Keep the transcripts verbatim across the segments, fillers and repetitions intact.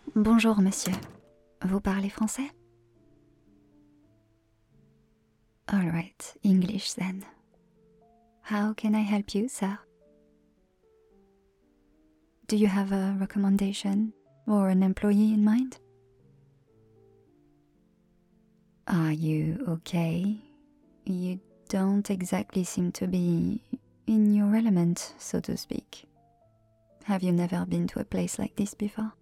Bonjour, monsieur. Vous parlez français? All right, English then. How can I help you, sir? Do you have a recommendation or an employee in mind? Are you okay? You don't exactly seem to be in your element, so to speak. Have you never been to a place like this before?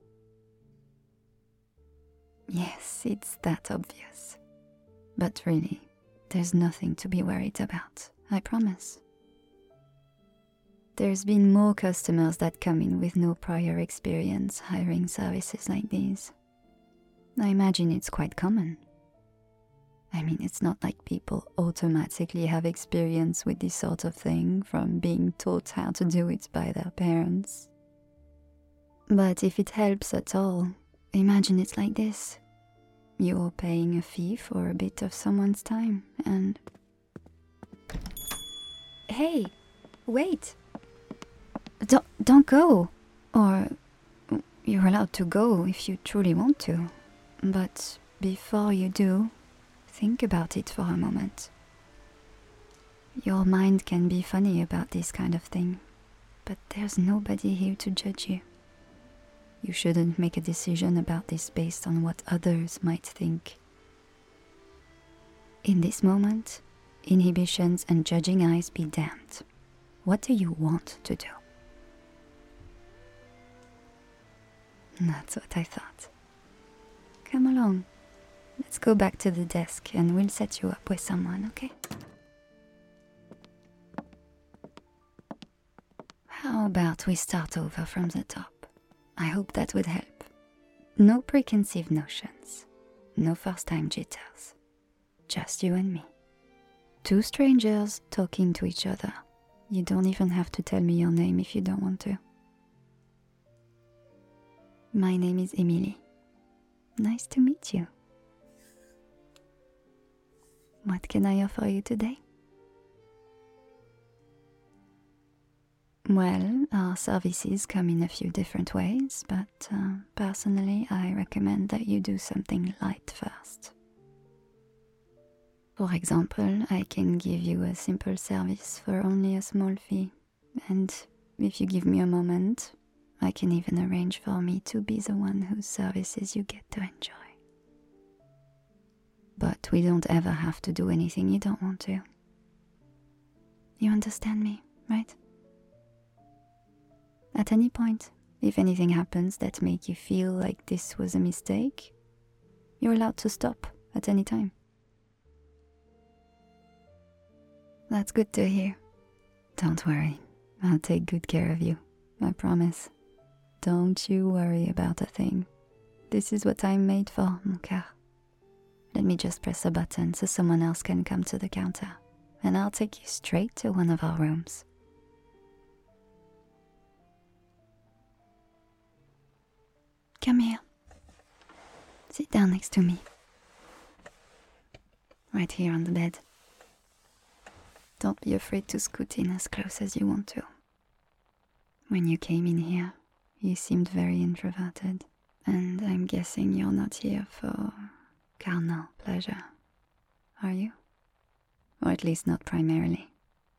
Yes, it's that obvious. But really, there's nothing to be worried about, I promise. There's been more customers that come in with no prior experience hiring services like these. I imagine it's quite common. I mean, it's not like people automatically have experience with this sort of thing from being taught how to do it by their parents. But if it helps at all, imagine it's like this. You're paying a fee for a bit of someone's time and... Hey, wait! Don't, don't go! Or you're allowed to go if you truly want to. But before you do, think about it for a moment. Your mind can be funny about this kind of thing, but there's nobody here to judge you. You shouldn't make a decision about this based on what others might think. In this moment, inhibitions and judging eyes be damned. What do you want to do? That's what I thought. Come along. Let's go back to the desk and we'll set you up with someone, okay? How about we start over from the top? I hope that would help. No preconceived notions. No first-time jitters. Just you and me. Two strangers talking to each other. You don't even have to tell me your name if you don't want to. My name is Emily. Nice to meet you. What can I offer you today? Well, our services come in a few different ways, but uh, personally I recommend that you do something light first. For example, I can give you a simple service for only a small fee, and if you give me a moment, I can even arrange for me to be the one whose services you get to enjoy. But we don't ever have to do anything you don't want to. You understand me, right? At any point, if anything happens that make you feel like this was a mistake, you're allowed to stop at any time. That's good to hear. Don't worry, I'll take good care of you, I promise. Don't you worry about a thing. This is what I'm made for, mon cœur. Let me just press a button so someone else can come to the counter, and I'll take you straight to one of our rooms. Come here. Sit down next to me. Right here on the bed. Don't be afraid to scoot in as close as you want to. When you came in here, you seemed very introverted, and I'm guessing you're not here for carnal pleasure, are you? Or at least not primarily.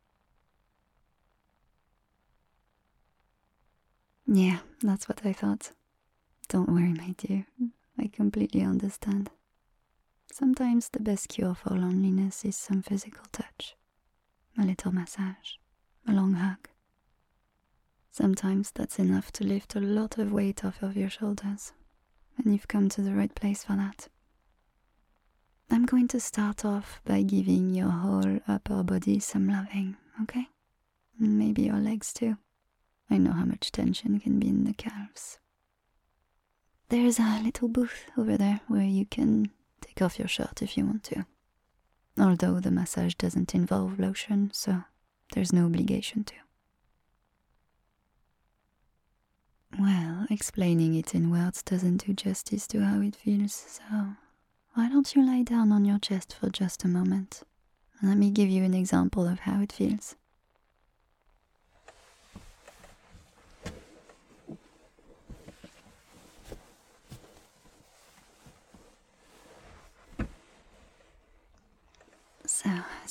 Yeah, that's what I thought. Don't worry, my dear. I completely understand. Sometimes the best cure for loneliness is some physical touch. A little massage, a long hug. Sometimes that's enough to lift a lot of weight off of your shoulders, and you've come to the right place for that. I'm going to start off by giving your whole upper body some loving, okay? Maybe your legs too. I know how much tension can be in the calves. There's a little booth over there where you can take off your shirt if you want to. Although the massage doesn't involve lotion, so there's no obligation to. Well, explaining it in words doesn't do justice to how it feels, so why don't you lie down on your chest for just a moment? Let me give you an example of how it feels.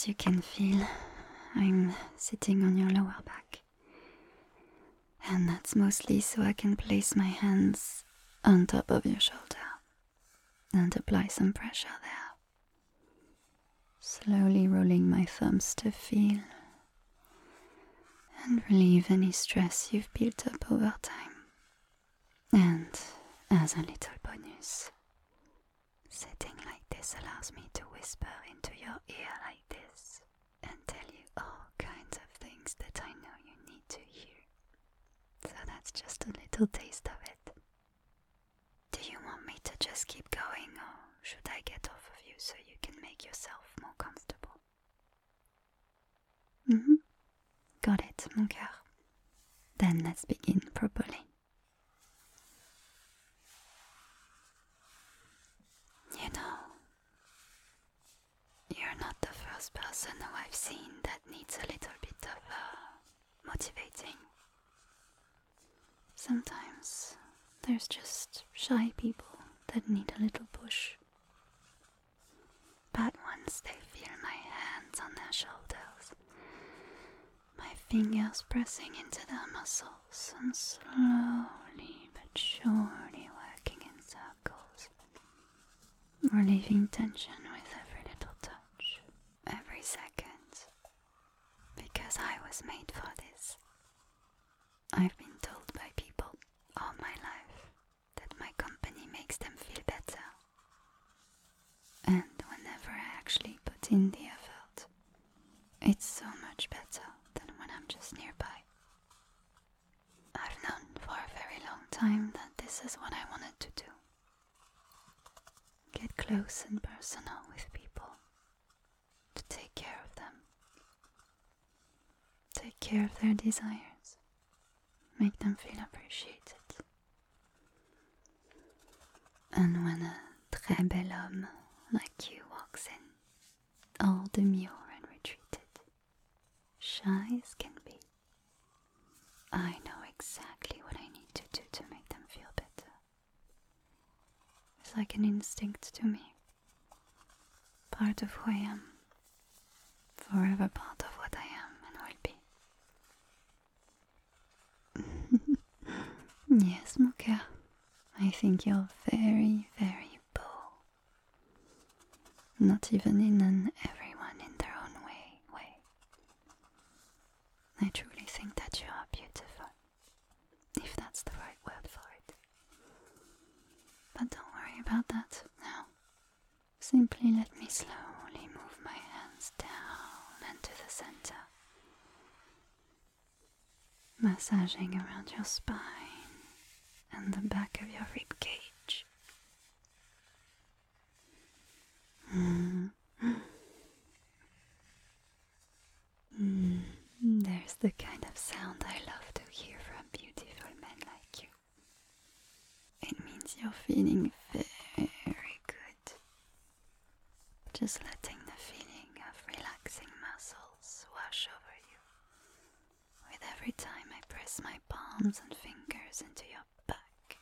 As you can feel, I'm sitting on your lower back. And that's mostly so I can place my hands on top of your shoulder and apply some pressure there. Slowly rolling my thumbs to feel and relieve any stress you've built up over time. And as a little bonus, sitting like this allows me to whisper into your ear like this and tell you all kinds of things that I know you need to hear. So that's just a little taste of it. Do you want me to just keep going, or should I get off of you so you can make yourself more comfortable? Mm-hmm. Got it, mon cœur. Then let's begin properly. You know, you're not the first person who I've seen that needs a little bit of uh, motivating. Sometimes there's just shy people that need a little push. But once they feel my hands on their shoulders, my fingers pressing into their muscles and slowly but surely working in circles, relieving tension with every little touch, every second, because I was made for this. I've been told by people all my life that my company makes them feel better. And whenever I actually put in the effort, it's so much better than when I'm just nearby. I've known for a very long time that this is what I wanted to do. Get close and personal with people, to take care of them, take care of their desires, make them feel appreciated. And when a très bel homme like you walks in, all demure and retreated, shy as can be, I know exactly what I need to do to make them feel better. It's like an instinct to me, part of who I am, forever part of what I am and will be. Yes, mon cœur, I think you're very, very beau. Not even in an everyone in their own way way. I truly think that you are beautiful, if that's the right word for it. But don't worry about that now. Simply let me slowly move my hands down into the center, massaging around your spine and the back of your rib cage. Mm. Mm. There's the kind of sound I love to hear from beautiful men like you. It means you're feeling very good. Just letting the feeling of relaxing muscles wash over you with every time I press my palms and fingers into your back.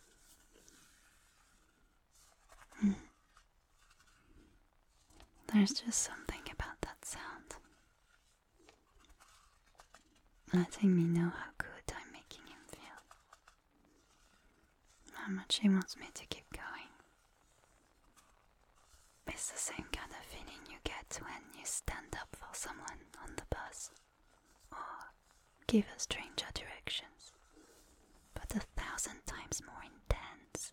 Mm. There's just something about that sound, letting me know how good I'm making him feel, how much he wants me to keep going. It's the same kind of feeling you get when you stand up for someone on the bus, or give a stranger directions, but a thousand times more intense.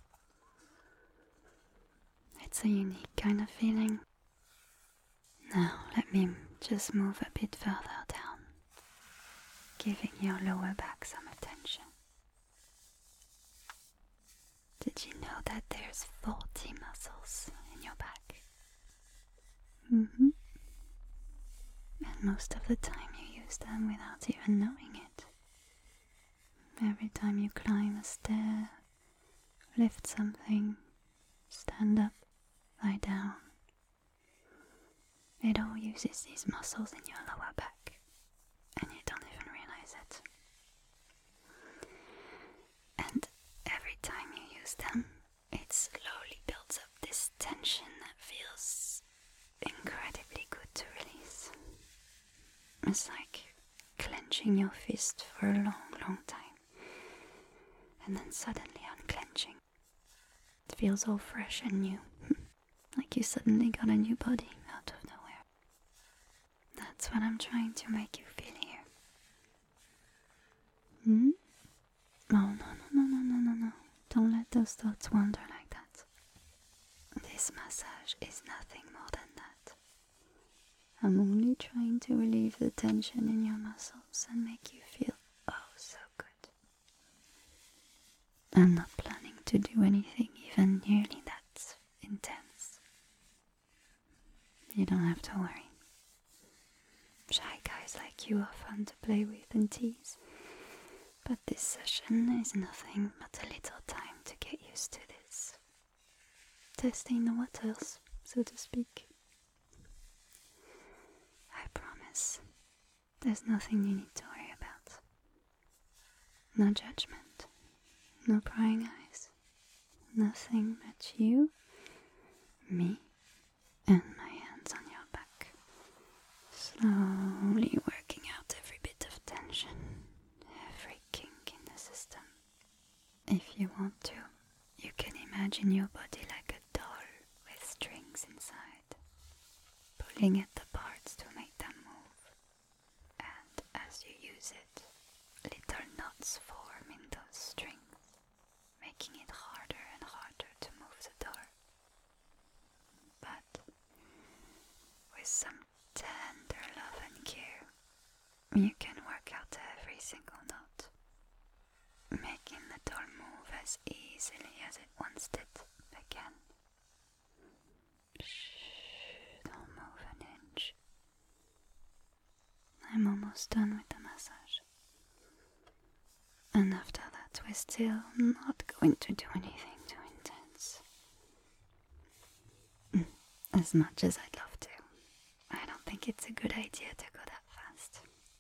It's a unique kind of feeling. Now let me just move a bit further down, giving your lower back some attention. Did you know that there's forty muscles in your back? Mm-hmm. And most of the time you use them without even knowing it. Every time you climb a stair, lift something, stand up, lie down, it all uses these muscles in your lower back, and you don't even realize it. And every time you use them, it slowly builds up this tension that feels incredibly good to release. It's like clenching your fist for a long, long time, and then suddenly unclenching. It feels all fresh and new, like you suddenly got a new body out of nowhere. That's what I'm trying to make you feel here. Hmm? Oh, no, no, no, no, no, no, no. Don't let those thoughts wander like that. This massage is nothing more than that. I'm only trying to relieve the tension in your muscles and make you feel oh so good. I'm not planning to do anything even nearly that intense. You don't have to worry. Shy guys like you are fun to play with and tease, but this session is nothing but a little time to get used to this. Testing the waters, so to speak. I promise, there's nothing you need to worry about. No judgment, no prying eyes, nothing but you, me, and my hands on your back. Slowly working out every bit of tension, every kink in the system. If you want to, you can imagine your body like a doll with strings inside, pulling at the parts to make them move. And as you use it, little knots form in those strings, making it harder and harder to move the door. But with some tender love and care, you can work out every single note, making the doll move as easily as it once did again. Shh, don't move an inch. I'm almost done with the massage. And after that, we're still not going to do anything too intense. As much as I'd love to, I don't think it's a good idea to go that fast.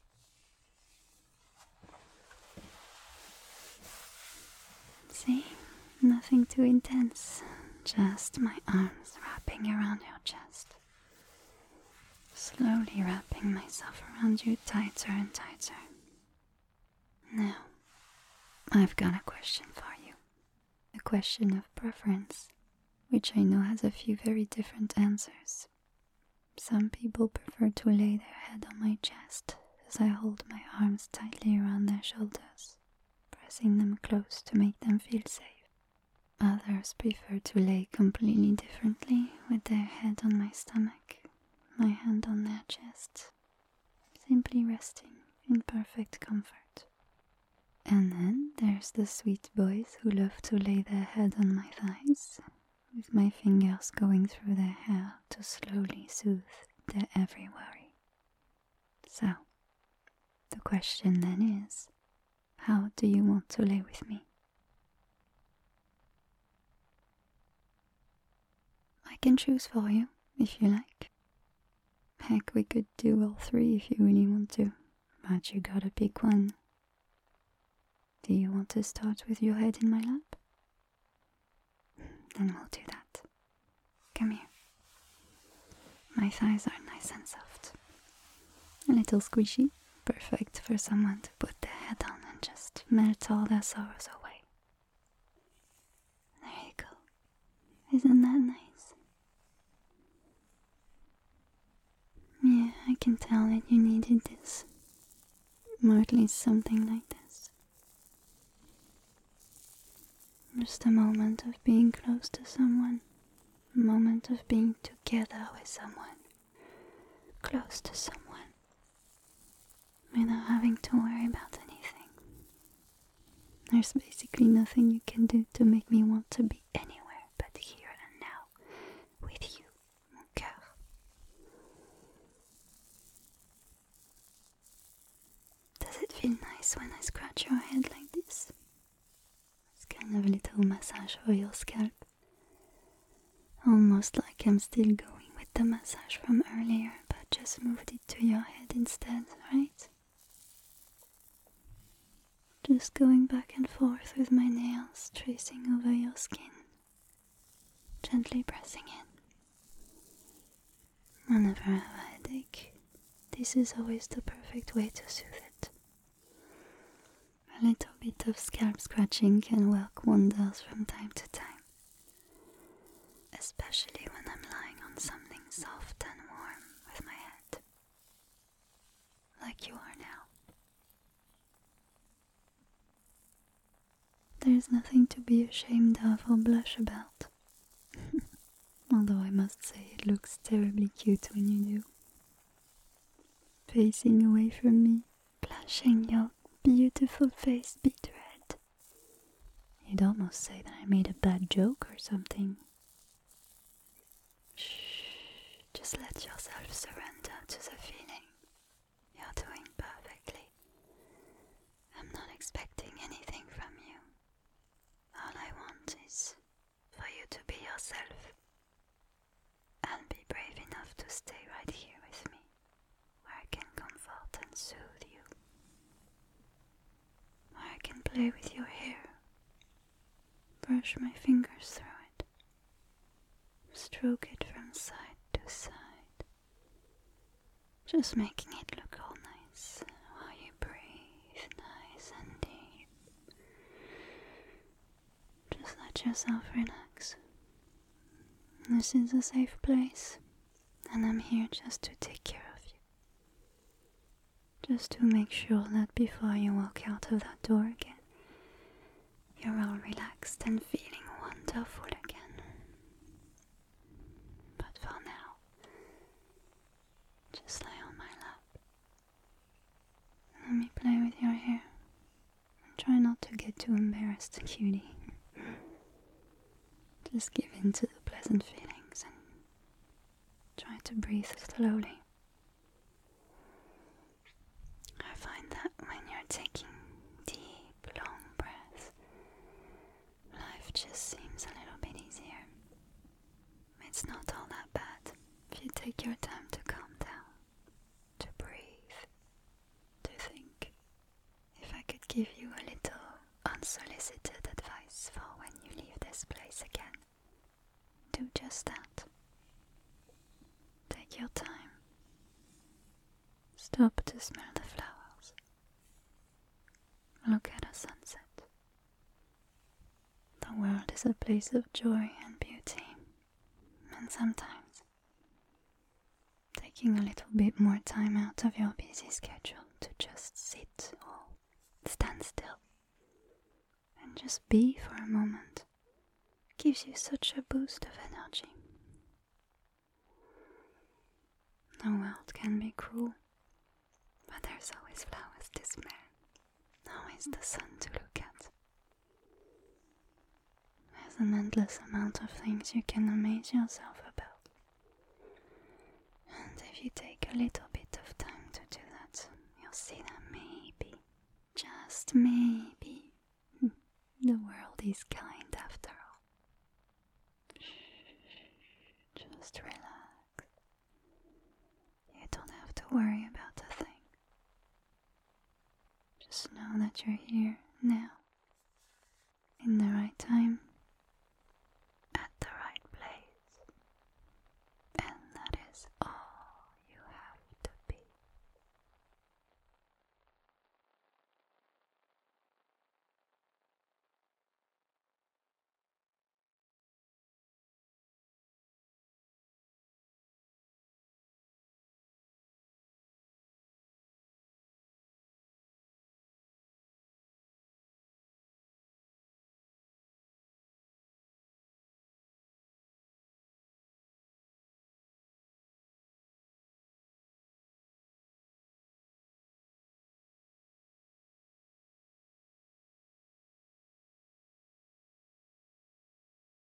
See? Nothing too intense. Just my arms wrapping around your chest. Slowly wrapping myself around you tighter and tighter. Now, I've got a question for you. A question of preference, which I know has a few very different answers. Some people prefer to lay their head on my chest as I hold my arms tightly around their shoulders, pressing them close to make them feel safe. Others prefer to lay completely differently, with their head on my stomach, my hand on their chest, simply resting in perfect comfort. And then there's the sweet boys who love to lay their head on my thighs, with my fingers going through their hair to slowly soothe their every worry. So, the question then is, how do you want to lay with me? I can choose for you, if you like. Heck, we could do all three if you really want to, but you gotta pick one. Do you want to start with your head in my lap? Then we'll do that. Come here. My thighs are nice and soft. A little squishy, perfect for someone to put their head on and just melt all their sorrows away. There you go. Isn't that nice? Yeah, I can tell that you needed this. Or at least something like this. Just a moment of being close to someone. A moment of being together with someone. Close to someone. Without having to worry about anything. There's basically nothing you can do to make me want to be anywhere but here and now. With you, mon cœur. Does it feel nice when I scratch your head like this? It's kind of a little massage for your scalp. Almost like I'm still going with the massage from earlier, but just moved it to your head instead, right? Just going back and forth with my nails, tracing over your skin. Gently pressing in. I never have a headache. this is always the perfect way to soothe it. A little bit of scalp scratching can work wonders from time to time, especially when I'm lying on something soft and warm with my head, like you are now. There's nothing to be ashamed of or blush about. Although I must say it looks terribly cute when you do. Facing away from me, blushing your beautiful face beet red. You'd almost say that I made a bad joke or something. Shh, just let yourself surrender to the feeling. You're doing perfectly. I'm not expecting anything from you. All I want is for you to be yourself and be brave enough to stay right here with me, where I can comfort and soothe you, where I can play with your hair, brush my fingers through it, stroke it from side to side, just making it look all nice while you breathe nice and deep. Just let yourself relax. This is a safe place, and I'm here just to take care of you. Just to make sure that before you walk out of that door again, you're all relaxed and feeling wonderful again. But for now, just lie on my lap. Let me play with your hair. And try not to get too embarrassed, cutie. Just give in to the pleasant feelings and try to breathe slowly. I find that when you're taking deep, long breaths, life just seems a little bit easier. It's not all that bad if you take your time to calm down, to breathe, to think. If I could give you a little unsolicited advice for when you leave this place again, do just that. Take your time. Stop to smell the flowers. Look at a sunset. The world is a place of joy and beauty, and sometimes taking a little bit more time out of your busy schedule to just sit or stand still and just be for a moment gives you such a boost of energy. The world can be cruel, but there's always flowers to smell, always the sun to look at. There's an endless amount of things you can amaze yourself about. And if you take a little bit of time to do that, you'll see that maybe, just maybe, the world is kind after all. Just relax. You don't have to worry about a thing. Just know that you're here now,